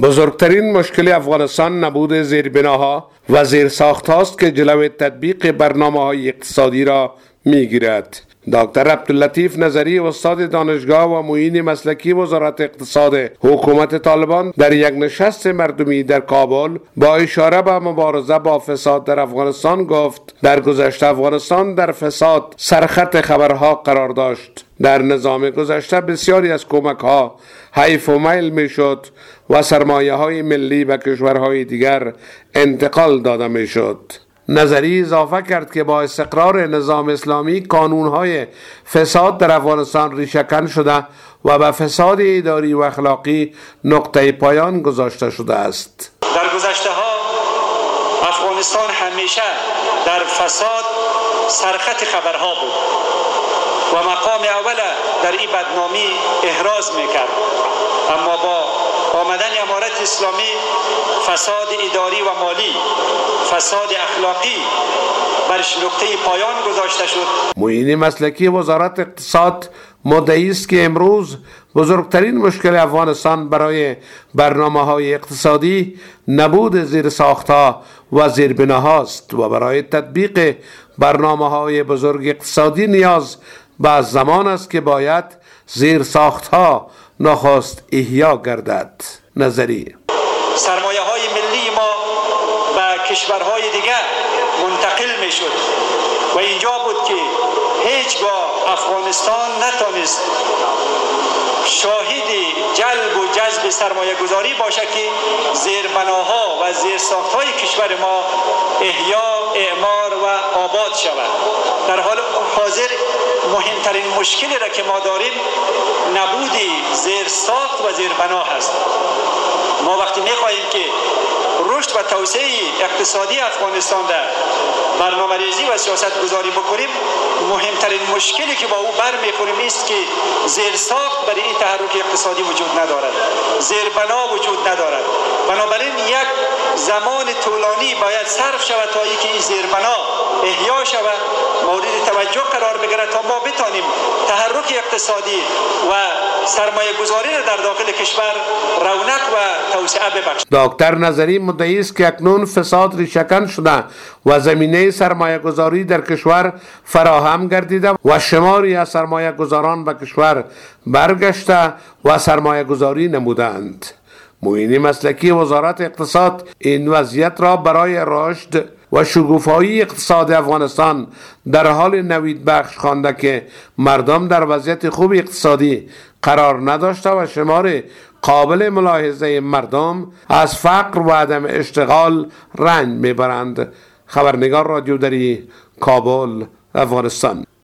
بزرگترین مشکل افغانستان نبود زیربناها و زیرساخت است که جلوی تطبیق برنامه‌های اقتصادی را می‌گیرد. دکتر عبداللطیف نظری استاد دانشگاه و معین مسلکی وزارت اقتصاد حکومت طالبان در یک نشست مردمی در کابل با اشاره به مبارزه با فساد در افغانستان گفت در گذشته افغانستان در فساد سرخط خبرها قرار داشت. در نظام گذشته بسیاری از کمک‌ها حیف و میل میشد و سرمایه‌های ملی به کشورهای دیگر انتقال داده میشد. نظری اضافه کرد که با استقرار نظام اسلامی قانون‌های فساد در افغانستان ریشه‌کن شده و به فساد اداری و اخلاقی نقطه پایان گذاشته شده است. در گذشته‌ها افغانستان همیشه در فساد سرخط خبرها بود و مقام اول در این بدنامی احراز میکرد، اما با آمدن امارت اسلامی فساد اداری و مالی، فساد اخلاقی برش نقطه پایان گذاشته شد. معین مسلکی وزارت اقتصاد مدعی است که امروز بزرگترین مشکل افغانستان برای برنامه‌های اقتصادی نبود زیرساخت‌ها و زیربناهاست و برای تطبیق برنامه‌های بزرگ اقتصادی نیاز به زمان است که باید زیرساخت‌ها نخست احیا گردد. نظری سرمایه‌های ملی ما به کشورهای دیگر منتقل می‌شد و اینجا بود که هیچگاه افغانستان نتونست شاهد جلب و جذب سرمایه گذاری باشه که زیربناها و زیرساخت‌های کشور ما احیا، اعمار و آباد شود. در حال حاضر مهمترین مشکلی را که ما داریم نبود زیرساخت و زیربنا هست. ما وقتی می‌خواهیم که رشد و توسعه اقتصادی افغانستان در برنامه‌ریزی و سیاست گذاری بکنیم، مهمترین مشکلی که با او برمیخوریم است که زیرساخت برای این تحرک اقتصادی وجود ندارد، زیربنا وجود ندارد. بنابراین یک زمان طولانی باید صرف شود تا اینکه این زیربنا احیا شود، مورد توجه قرار بگیرد تا ما بتانیم تحرک اقتصادی و سرمایه گذاری را در داخل کشور رونق و توسعه ببخشد. دکتر نظری مدعی است که اکنون فساد ریشه‌کن شده و زمینه سرمایه گذاری در کشور فراهم گردیده و شماری از سرمایه گذاران به کشور برگشته و سرمایه گذاری نمودند. معین مسلکی وزارت اقتصاد این وضعیت را برای رشد و شکوفایی اقتصاد افغانستان در حال نوید بخش خوانده که مردم در وضعیت خوب اقتصادی قرار نداشته و شمار قابل ملاحظه مردم از فقر و عدم اشتغال رنج میبرند. خبرنگار رادیو دری، کابل، افغانستان.